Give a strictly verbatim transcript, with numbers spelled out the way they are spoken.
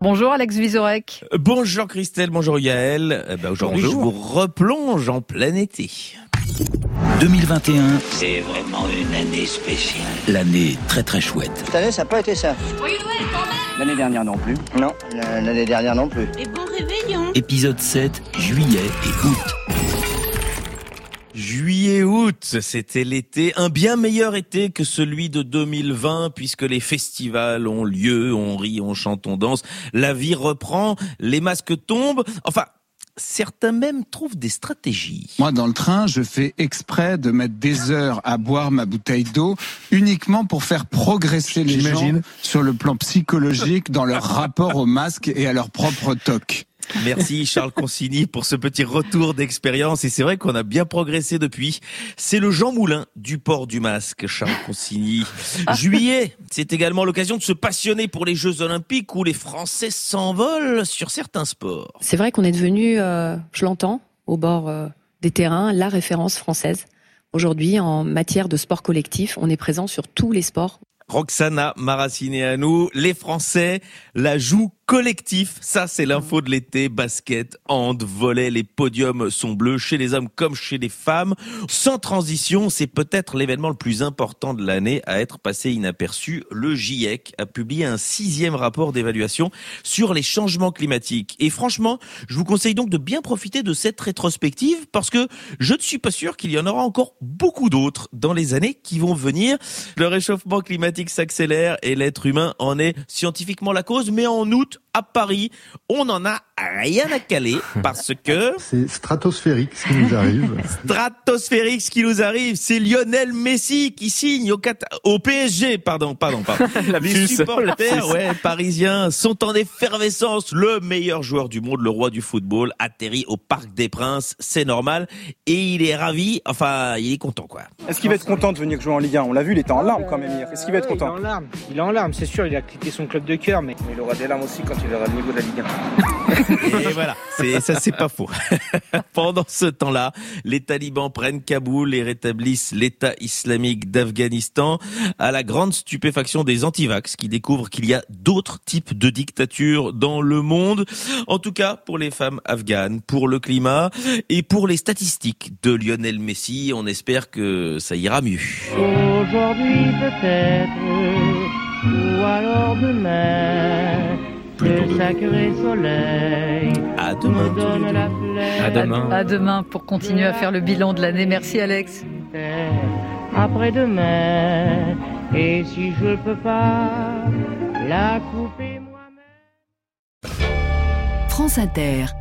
Bonjour Alex Vizorek. Bonjour Christelle, bonjour Yael. Eh ben aujourd'hui, bonjour. Je vous replonge en plein été. deux mille vingt et un, c'est vraiment une année spéciale. L'année très très chouette. Cette année, ça n'a pas été ça. Oui, oui, quand même. L'année dernière non plus. Non, l'année dernière non plus. Et bon réveillon. Épisode sept, juillet et août. Juillet-août, c'était l'été, un bien meilleur été que celui de deux mille vingt, puisque les festivals ont lieu, on rit, on chante, on danse, la vie reprend, les masques tombent, enfin... Certains même trouvent des stratégies. Moi, dans le train, je fais exprès de mettre des heures à boire ma bouteille d'eau uniquement pour faire progresser les J'imagine. gens sur le plan psychologique dans leur rapport au masque et à leur propre toc. Merci Charles Consigny pour ce petit retour d'expérience. Et c'est vrai qu'on a bien progressé depuis. C'est le Jean Moulin du port du masque, Charles Consigny. Juillet, c'est également l'occasion de se passionner pour les Jeux Olympiques où les Français s'envolent sur certains sports. C'est vrai qu'on est devenu, euh, je l'entends, au bord euh, des terrains, la référence française. Aujourd'hui, en matière de sport collectif, on est présent sur tous les sports. Roxana Maracineanu, les Français la jouent collectif. Ça, c'est l'info de l'été. Basket, hand, volley, les podiums sont bleus chez les hommes comme chez les femmes. Sans transition, c'est peut-être l'événement le plus important de l'année à être passé inaperçu. Le GIEC a publié un sixième rapport d'évaluation sur les changements climatiques. Et franchement, je vous conseille donc de bien profiter de cette rétrospective parce que je ne suis pas sûr qu'il y en aura encore beaucoup d'autres dans les années qui vont venir. Le réchauffement climatique s'accélère et l'être humain en est scientifiquement la cause. Mais en août, à Paris, on n'en a rien à caler parce que... C'est stratosphérique ce qui nous arrive. Stratosphérique ce qui nous arrive, c'est Lionel Messi qui signe au, Qatar... au P S G, pardon, pardon, pardon. Les supporters ouais, parisiens sont en effervescence. Le meilleur joueur du monde, le roi du football, atterrit au Parc des Princes, c'est normal. Et il est ravi, enfin, il est content quoi. Est-ce qu'il va être content de venir jouer en Ligue un ? On l'a vu, il était en larmes quand même hier. Est-ce qu'il va être content ? Il est en larmes, il est en larmes, c'est sûr, il a quitté son club de cœur, mais il aura des larmes aussi quand il verra le niveau de la Ligue un. Et voilà, c'est, ça c'est pas faux. Pendant ce temps-là, les talibans prennent Kaboul et rétablissent l'État islamique d'Afghanistan à la grande stupéfaction des antivax qui découvrent qu'il y a d'autres types de dictatures dans le monde. En tout cas, pour les femmes afghanes, pour le climat et pour les statistiques de Lionel Messi, on espère que ça ira mieux. Aujourd'hui peut-être, ou alors demain. Le sacré soleil. À demain. Me donne la fleur. À demain. À demain pour continuer à faire le bilan de l'année. Merci Alex. Après-demain. Et si je peux pas la couper moi-même. France Inter.